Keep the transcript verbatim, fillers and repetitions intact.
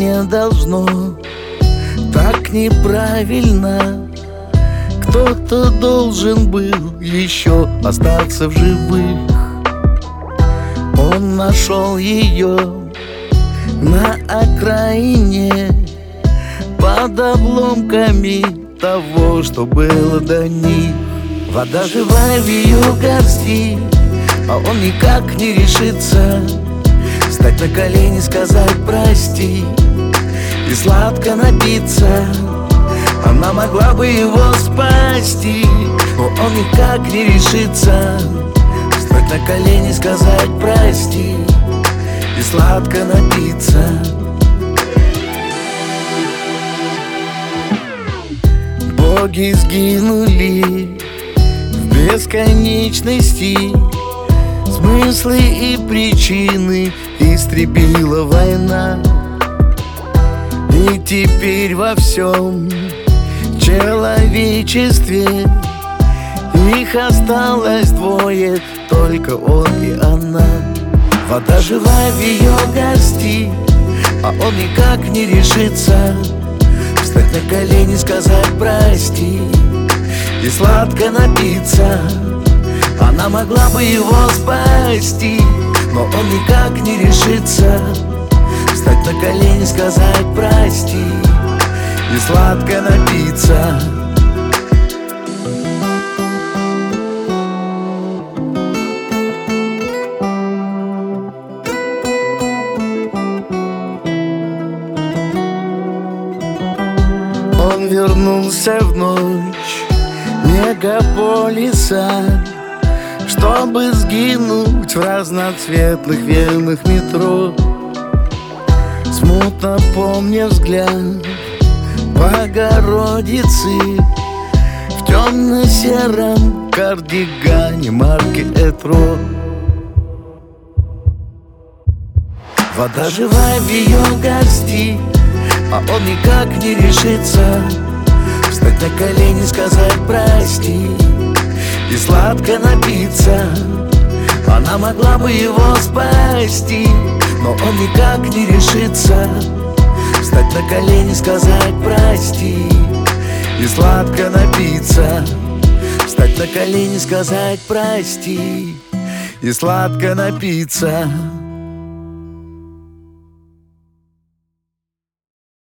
не должно, так неправильно. Кто-то должен был еще остаться в живых. Он нашел ее на окраине, под обломками того, что было до них. Вода живая в ее горсти, а он никак не решится встать на колени, сказать прости и сладко напиться. Она могла бы его спасти, но он никак не решится встать на колени, сказать прости и сладко напиться. Боги сгинули в бесконечности, смыслы и причины истребила война. И теперь во всем человечестве их осталось двое, только он и она. Вода живая в ее горсти, а он никак не решится встать на колени, сказать прости и сладко напиться. Она могла бы его спасти, но он никак не решится встать на колени, сказать прости и сладко напиться. Он вернулся в ночь мегаполиса, чтобы сгинуть в разноцветных венах метро. Смутно помня взгляд Богородицы в темно-сером кардигане марки Этро. Вода живая в ее горсти, а он никак не решится встать на колени, сказать прости и сладко напиться. Она могла бы его спасти, но он никак не решится встать на колени, сказать прости и сладко напиться. Встать на колени, сказать прости и сладко напиться.